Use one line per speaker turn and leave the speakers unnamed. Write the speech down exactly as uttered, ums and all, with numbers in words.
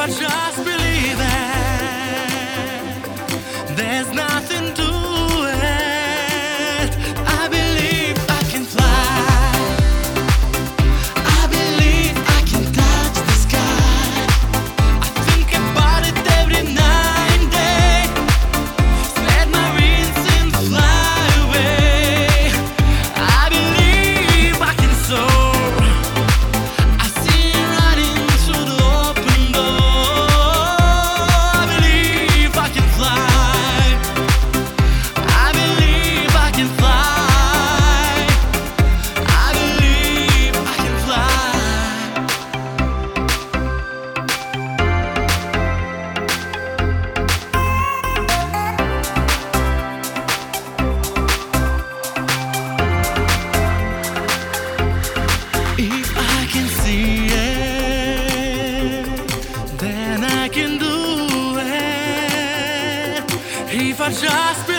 I just believe it, there's nothing to it. I believe I can fly. I believe I can touch the sky. I think about it every night and day. Spread my wings and fly away. I believe I can soar. I see it running through the open door. I believe I can fly. I believe I can fly. I believe I can fly. If I can see it, then I can do it. If I just